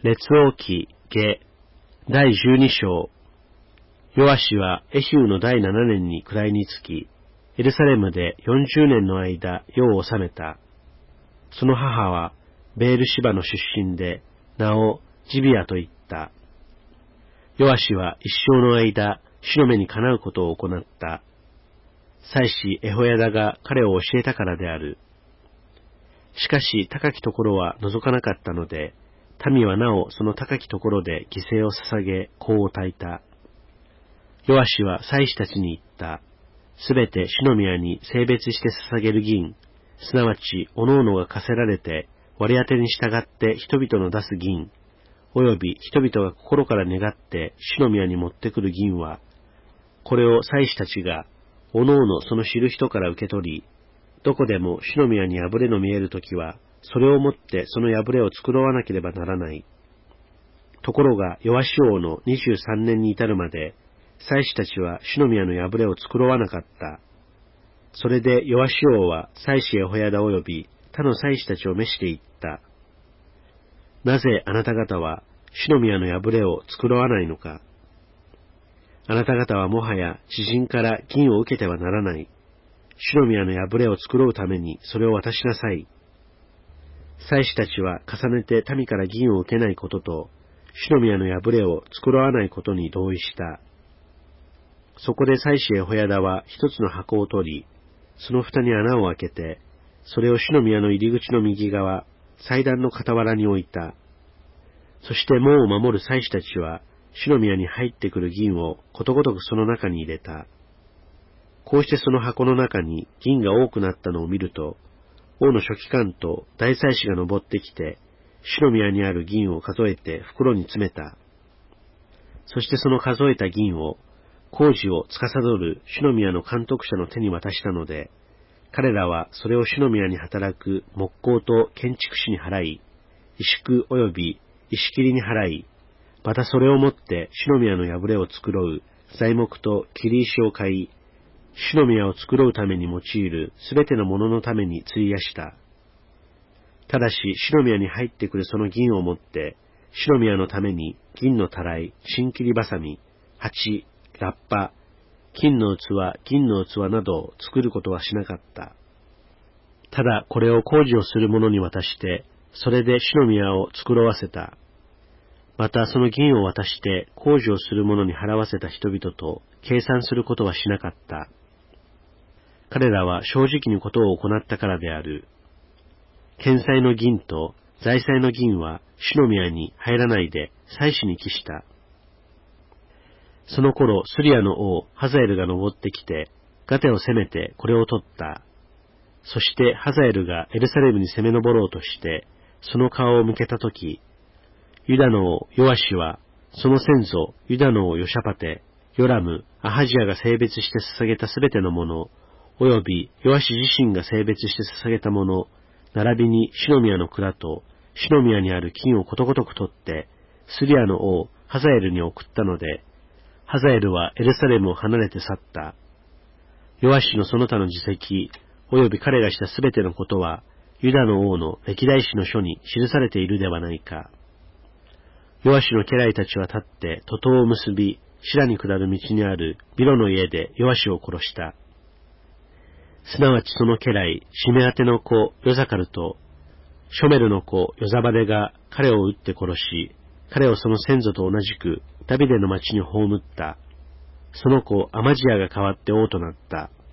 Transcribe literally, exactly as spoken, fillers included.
列王記下だいじゅうに章。ヨアシはエヒウのだいななねんに位につき、エルサレムでよんじゅうねんの間世を治めた。その母はベールシバの出身で、名をジビアと言った。ヨアシは一生の間、主の目にかなうことを行った。祭司エホヤダが彼を教えたからである。しかし高きところは覗かなかったので、民はなおその高きところで犠牲を捧げ、香を焚いた。ヨアシは祭司たちに言った。すべて主の宮に性別して捧げる銀、すなわちおのおのが課せられて割り当てに従って人々の出す銀、および人々が心から願って主の宮に持ってくる銀は、これを祭司たちがおのおのその知る人から受け取り、どこでも主の宮に破れの見えるときは、それをもってその破れを繕わなければならない。ところが、ヨアシ王のにじゅうさんねんに至るまで、祭司たちは主の宮の破れを繕わなかった。それでヨアシ王は祭司エホヤダ及び他の祭司たちを召して言った。なぜあなた方は主の宮の破れを繕わないのか。あなた方はもはや知人から銀を受けてはならない。主の宮の破れを繕うためにそれを渡しなさい。祭司たちは重ねて民から銀を受けないことと、主の宮の破れを繕わないことに同意した。そこで祭司エホヤダは一つの箱を取り、その蓋に穴を開けて、それを主の宮の入り口の右側、祭壇の傍らに置いた。そして門を守る祭司たちは、主の宮に入ってくる銀をことごとくその中に入れた。こうしてその箱の中に銀が多くなったのを見ると、王の書記官と大祭司が登ってきて、主の宮にある銀を数えて袋に詰めた。そしてその数えた銀を、工事を司る主の宮の監督者の手に渡したので、彼らはそれを主の宮に働く木工と建築士に払い、石工及び石切りに払い、またそれをもって主の宮の破れを繕う材木と切り石を買い、主の宮を繕うために用いるすべてのもののために費やした。ただし主の宮に入ってくるその銀をもって、主の宮のために銀のたらい、新切りばさみ、鉢、ラッパ、金の器、銀の器などを作ることはしなかった。ただこれを工事をする者に渡して、それで主の宮を作らわせた。またその銀を渡して工事をする者に払わせた人々と計算することはしなかった。彼らは正直にことを行ったからである。献祭の銀と財祭の銀は主の宮に入らないで祭司に帰した。その頃スリアの王ハザエルが登ってきて、ガテを攻めてこれを取った。そしてハザエルがエルサレムに攻め上ろうとして、その顔を向けたとき、ユダの王ヨアシは、その先祖ユダの王ヨシャパテ、ヨラム、アハジアが性別して捧げたすべてのもの、およびヨアシ自身が性別して捧げたもの、並びに主の宮の蔵と主の宮にある金をことごとく取って、スリアの王ハザエルに送ったので、ハザエルはエルサレムを離れて去った。ヨアシのその他の事績、および彼がしたすべてのことは、ユダの王の歴代史の書に記されているではないか。ヨアシの家来たちは立って徒党を結び、シラに下る道にあるビロの家でヨアシを殺した。すなわちその家来、シメアテの子ヨザカルと、ショメルの子ヨザバデが彼を撃って殺し、彼をその先祖と同じくダビデの町に葬った。その子アマジアが代わって王となった。